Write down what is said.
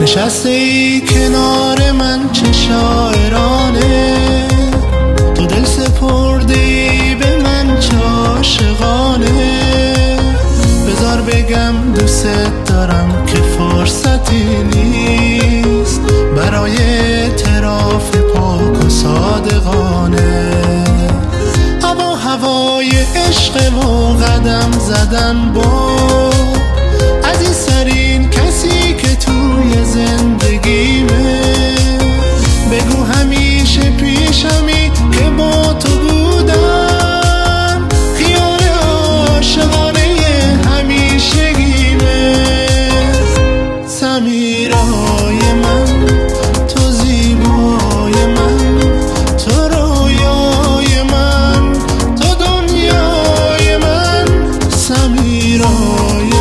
نشسته ای کنار من چه شاعرانه، تو دل سپرده ای به من چه عاشقانه. بذار بگم دوست دارم که فرصتی نیست برای اعتراف پاک و صادقانه. هوای عشق و قدم زدن با عزیزترین کسی که توی زندگیمه. بگو همیشه پیشمی که با تو بودم، خیال عاشقانه همیشگیمه. سمیرای من، تو زیبای من، تو رویای من، تو دنیای من. سمیرای